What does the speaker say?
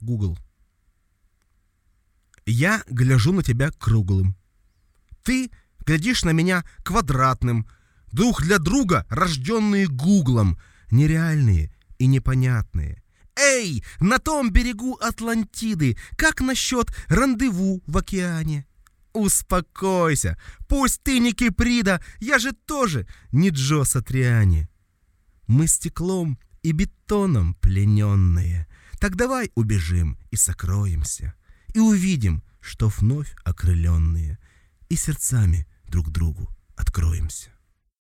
Google. Я гляжу на тебя круглым. Ты глядишь на меня квадратным. Друг для друга, рожденные Гуглом, нереальные и непонятные. Эй, на том берегу Атлантиды, как насчет рандеву в океане? Успокойся, пусть ты не Киприда, я же тоже не Джо Сатриани. Мы стеклом и бетоном плененные. Так давай убежим и сокроемся, и увидим, что вновь окрыленные, и сердцами друг другу откроемся.